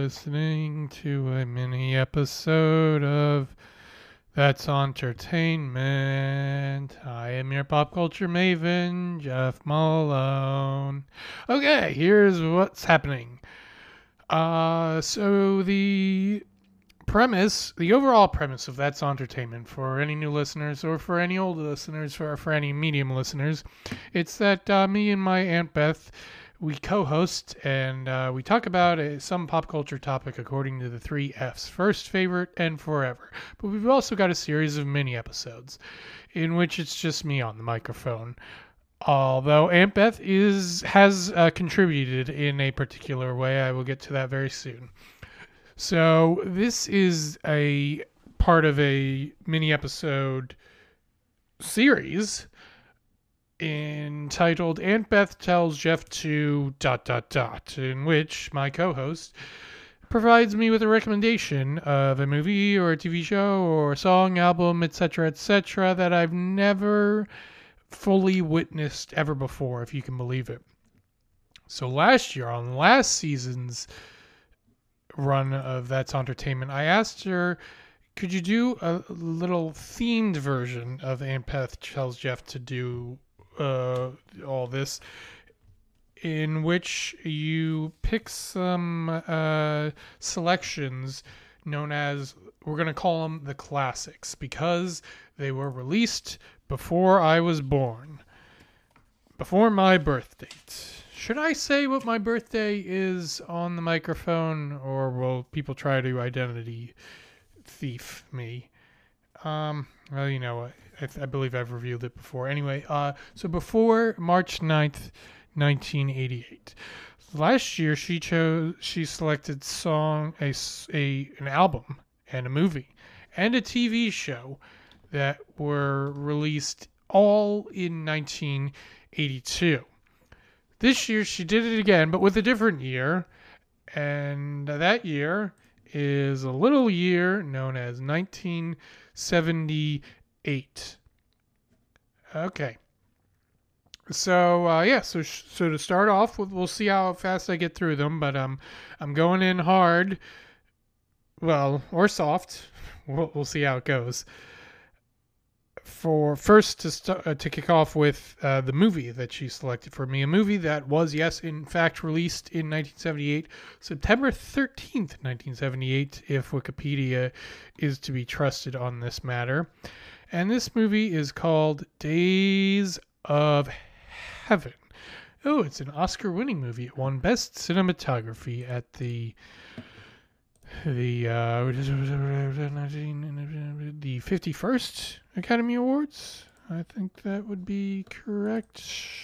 listening to a mini episode of That's Entertainment. I am your pop culture maven, Jeff Malone. Okay, here's what's happening. So the overall premise of That's Entertainment for any new listeners or for any old listeners or for any medium listeners, it's that me and my Aunt Beth, we co-host and we talk about some pop culture topic according to the three F's: first, favorite, and forever. But we've also got a series of mini episodes in which it's just me on the microphone. Although Aunt Beth has contributed in a particular way. I will get to that very soon. So this is a part of a mini episode series entitled Aunt Beth Tells Jeff to ... in which my co-host provides me with a recommendation of a movie or a TV show or a song, album, etc., that I've never fully witnessed ever before, if you can believe it. So last year, on last season's run of That's Entertainment, I asked her, could you do a little themed version of Aunt Beth Tells Jeff to do all this, in which you pick some selections known as, we're going to call them the classics, because they were released before I was born, before my birth date. Should I say what my birthday is on the microphone, or will people try to identity thief me? Well, you know what? I believe I've reviewed it before. Anyway, so before March 9th, 1988. Last year, she selected an album and a movie and a TV show that were released all in 1982. This year, she did it again, but with a different year. And that year is a little year known as 1978. Okay. So so to start off with, we'll see how fast I get through them, but I'm going in hard, well, or soft. We'll see how it goes. For first to kick off with the movie that she selected for me, a movie that was, yes, in fact, released in 1978, September 13th, 1978, if Wikipedia is to be trusted on this matter. And this movie is called Days of Heaven. Oh, it's an Oscar-winning movie. It won Best Cinematography at the 51st Academy Awards. I think that would be correct.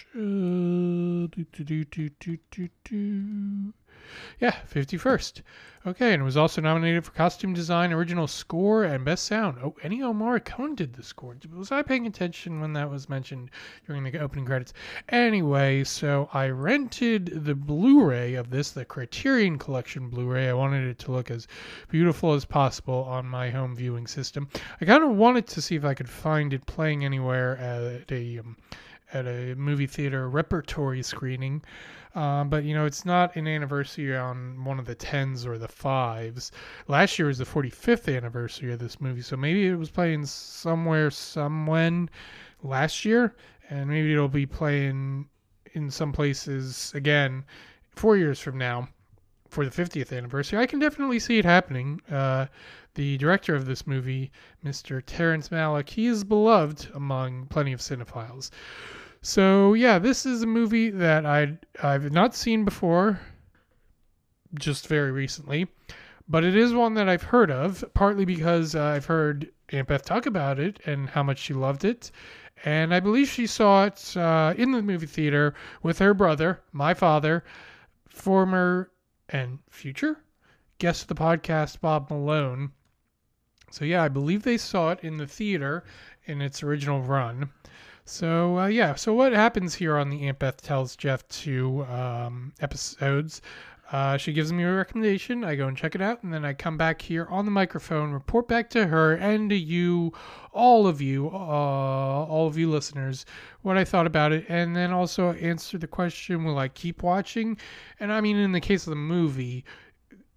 Yeah, 51st. Okay, and it was also nominated for Costume Design, Original Score, and Best Sound. Oh, Ennio Morricone did the score. Was I paying attention when that was mentioned during the opening credits? Anyway, so I rented the Blu-ray of this, the Criterion Collection Blu-ray. I wanted it to look as beautiful as possible on my home viewing system. I kind of wanted to see if I could find it playing anywhere at a movie theater repertory screening. But, you know, it's not an anniversary on one of the 10s or the 5s. Last year was the 45th anniversary of this movie, so maybe it was playing somewhere, somewhen last year, and maybe it'll be playing in some places again 4 years from now for the 50th anniversary. I can definitely see it happening. The director of this movie, Mr. Terrence Malick, he is beloved among plenty of cinephiles. So, yeah, this is a movie that I've not seen before, just very recently, but it is one that I've heard of, partly because I've heard Aunt Beth talk about it and how much she loved it, and I believe she saw it in the movie theater with her brother, my father, former and future guest of the podcast, Bob Malone. So, yeah, I believe they saw it in the theater in its original run. So, so what happens here on the Aunt Beth Tells Jeff 2 episodes? She gives me a recommendation, I go and check it out, and then I come back here on the microphone, report back to her and to you, all of you listeners, what I thought about it, and then also answer the question, will I keep watching? And I mean, in the case of the movie,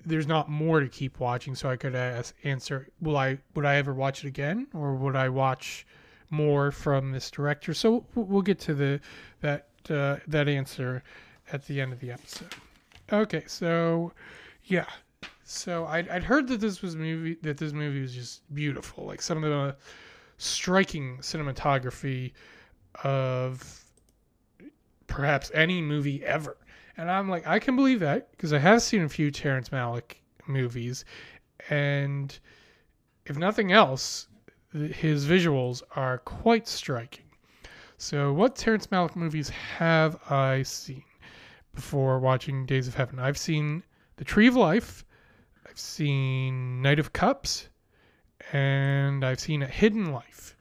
there's not more to keep watching, so I could answer, would I ever watch it again, or would I watch more from this director? So we'll get to that answer at the end of the episode. Okay, so yeah, so I'd heard that this movie was just beautiful, like some of the striking cinematography of perhaps any movie ever. And I'm like, I can believe that because I have seen a few Terrence Malick movies, and if nothing else, his visuals are quite striking. So what Terrence Malick movies have I seen before watching Days of Heaven? I've seen The Tree of Life, I've seen Knight of Cups, and I've seen A Hidden Life.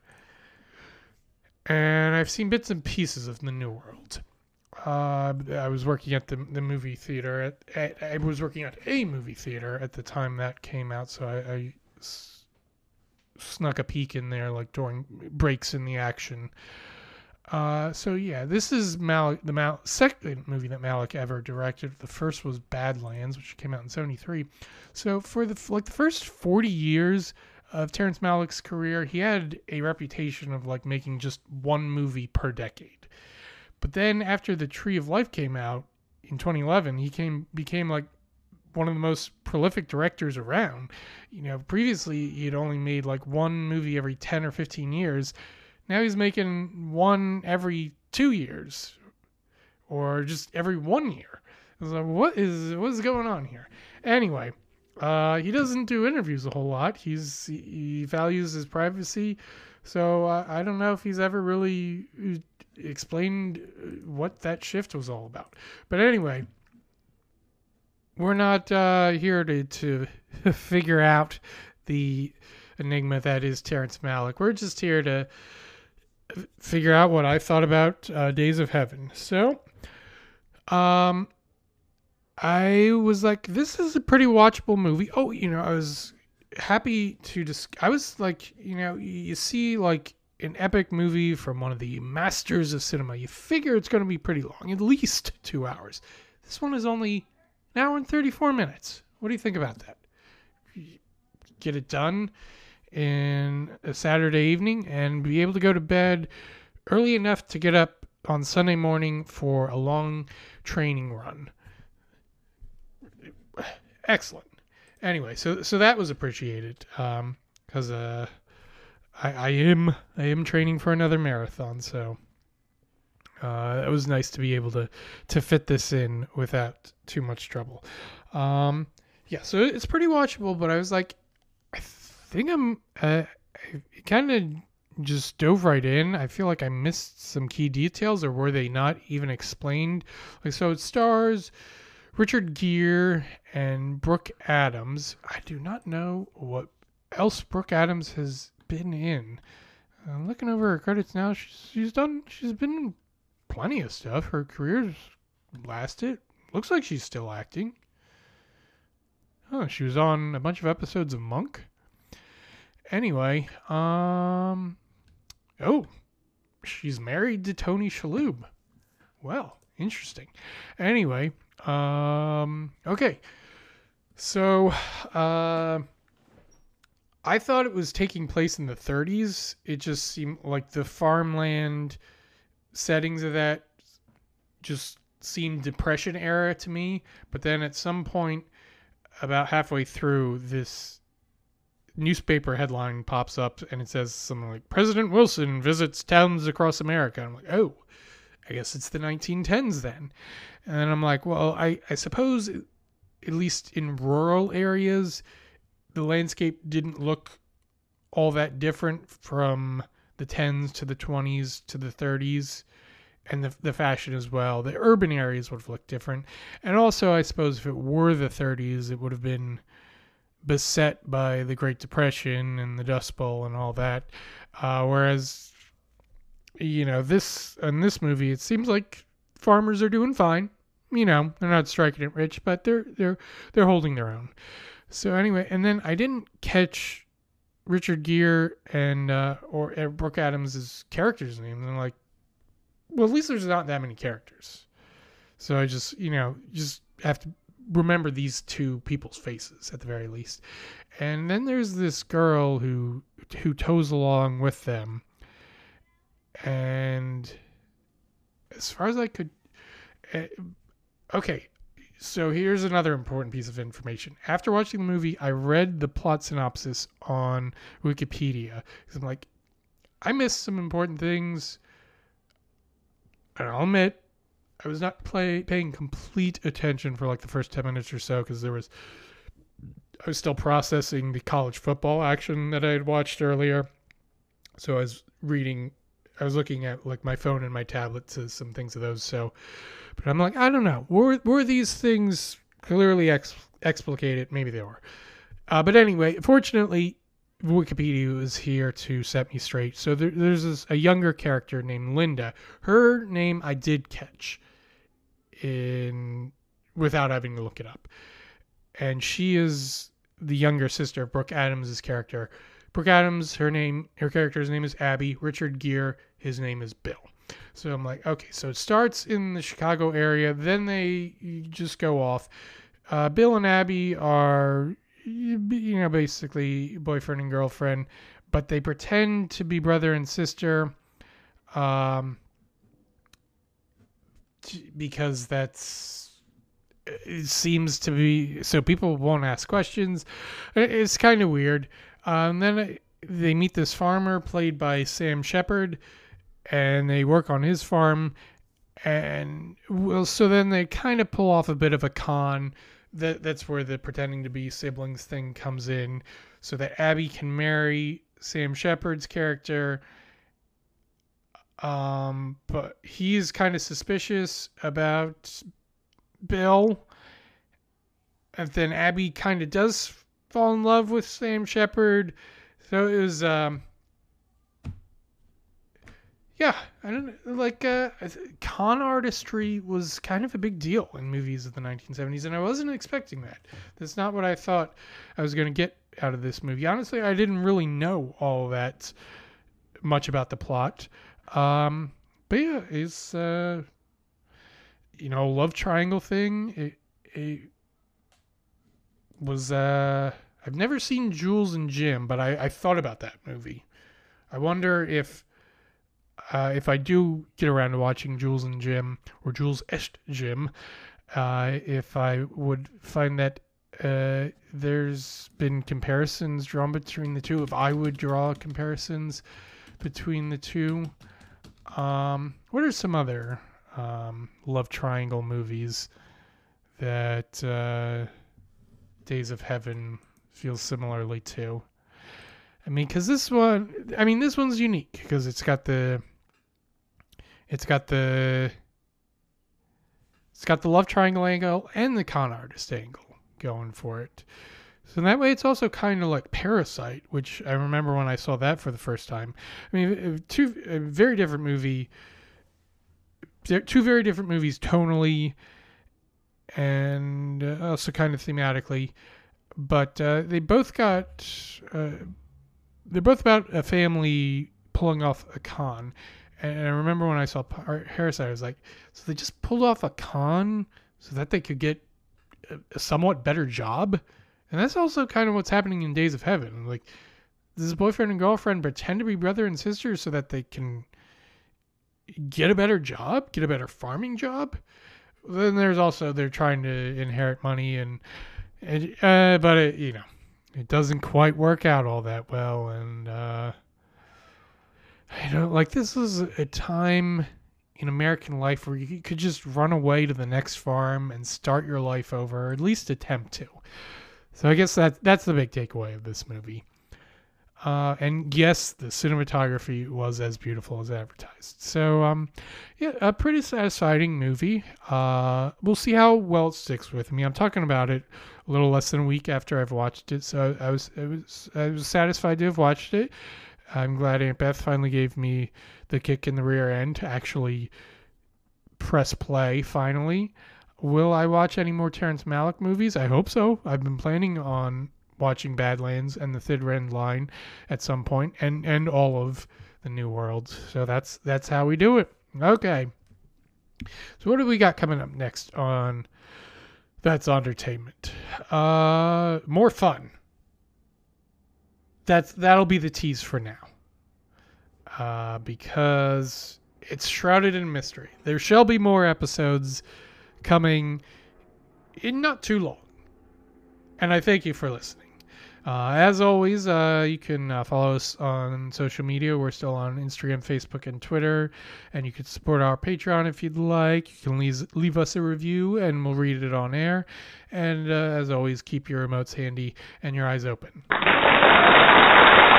And I've seen bits and pieces of The New World. I was working at the movie theater. I was working at a movie theater at the time that came out, so I snuck a peek in there, like during breaks in the action. So yeah, this is the second movie that Malick ever directed. The first was Badlands, which came out in '73. So for the first 40 years of Terrence Malick's career, he had a reputation of like making just one movie per decade. But then after The Tree of Life came out in 2011, he became like one of the most prolific directors around. You know, previously he'd only made like one movie every 10 or 15 years. Now he's making one every 2 years or just every 1 year. So what is going on here? Anyway, he doesn't do interviews a whole lot. He values his privacy. So I don't know if he's ever really explained what that shift was all about. But anyway, we're not here to figure out the enigma that is Terrence Malick. We're just here to figure out what I thought about Days of Heaven. So, I was like, this is a pretty watchable movie. Oh, I was happy to I was like, you see like an epic movie from one of the masters of cinema. You figure it's going to be pretty long, at least 2 hours. This one is only an hour and 34 minutes. What do you think about that? Get it done in a Saturday evening and be able to go to bed early enough to get up on Sunday morning for a long training run. Excellent. Anyway, so that was appreciated because I am training for another marathon, so it was nice to be able to fit this in without too much trouble. Yeah, so it's pretty watchable, but I was like, I think I kind of just dove right in. I feel like I missed some key details, or were they not even explained? Like, so it stars Richard Gere and Brooke Adams. I do not know what else Brooke Adams has been in. I'm looking over her credits now. She's been in plenty of stuff. Her career's lasted. Looks like she's still acting. Oh, she was on a bunch of episodes of Monk. Anyway, oh, she's married to Tony Shalhoub. Well, interesting. Anyway, okay. So, I thought it was taking place in the 30s. It just seemed like the farmland settings of that just seemed Depression era to me. But then at some point, about halfway through, this newspaper headline pops up and it says something like, President Wilson visits towns across America. I'm like, oh, I guess it's the 1910s then. And then I'm like, well, I suppose at least in rural areas, the landscape didn't look all that different from the 10s to the 20s to the 30s, and the fashion as well. The urban areas would have looked different. And also, I suppose if it were the 30s, it would have been beset by the Great Depression and the Dust Bowl and all that. Whereas, in this movie, it seems like farmers are doing fine. They're not striking it rich, but they're holding their own. So anyway, and then I didn't catch Richard Gere and or Brooke Adams' characters' names. And I'm like, well, at least there's not that many characters. So I just have to remember these two people's faces at the very least. And then there's this girl who tows along with them. And as far as I could... okay, so here's another important piece of information. After watching the movie, I read the plot synopsis on Wikipedia. I'm like, I missed some important things. And I'll admit, I was not paying complete attention for like the first 10 minutes or so because I was still processing the college football action that I had watched earlier. So I was looking at like my phone and my tablet to some things of those. So, but I'm like, I don't know. Were these things clearly explicated? Maybe they were. But anyway, fortunately, Wikipedia is here to set me straight. So there's a younger character named Linda. Her name I did catch without having to look it up. And she is the younger sister of Brooke Adams' character. Brooke Adams, her character's name is Abby. Richard Gere, his name is Bill. So I'm like, okay, so it starts in the Chicago area, then they just go off. Bill and Abby are, basically boyfriend and girlfriend, but they pretend to be brother and sister, because it seems to be, so people won't ask questions. It's kind of weird. Then they meet this farmer played by Sam Shepard, and they work on his farm, and so then they kind of pull off a bit of a con. That's where the pretending to be siblings thing comes in, so that Abby can marry Sam Shepard's character. But he's kind of suspicious about Bill, and then Abby kind of does fall in love with Sam Shepard. So it was, yeah, I don't like, con artistry was kind of a big deal in movies of the 1970s, and I wasn't expecting that. That's not what I thought I was going to get out of this movie. Honestly, I didn't really know all that much about the plot. But yeah, it's, love triangle thing. It was, I've never seen Jules and Jim, but I thought about that movie. I wonder if I do get around to watching Jules and Jim, or Jules est Jim, if I would find that there's been comparisons drawn between the two, if I would draw comparisons between the two. What are some other love triangle movies that Days of Heaven feels similarly to? I mean, because this one's unique because it's got the love triangle angle and the con artist angle going for it. So that way, it's also kind of like Parasite, which I remember when I saw that for the first time. I mean, two very different movies tonally and also kind of thematically, but they're both about a family pulling off a con. And I remember when I saw Parasite, I was like, so they just pulled off a con so that they could get a somewhat better job? And that's also kind of what's happening in Days of Heaven. Like, this boyfriend and girlfriend pretend to be brother and sister so that they can get a better job, get a better farming job. Then there's also, they're trying to inherit money, but it doesn't quite work out all that well. And, this is a time in American life where you could just run away to the next farm and start your life over, or at least attempt to. So I guess that's the big takeaway of this movie. And yes, the cinematography was as beautiful as advertised. So, a pretty satisfying movie. We'll see how well it sticks with me. I'm talking about it a little less than a week after I've watched it, so I was satisfied to have watched it. I'm glad Aunt Beth finally gave me the kick in the rear end to actually press play finally. Will I watch any more Terrence Malick movies? I hope so. I've been planning on watching Badlands and the Thin Red Line at some point, and all of the New World. So that's how we do it. Okay. So what do we got coming up next on That's entertainment. More fun. That'll be the tease for now. Because it's shrouded in mystery. There shall be more episodes coming in not too long. And I thank you for listening. As always, you can follow us on social media. We're still on Instagram, Facebook, and Twitter. And you can support our Patreon if you'd like. You can leave us a review, and we'll read it on air. And as always, keep your remotes handy and your eyes open.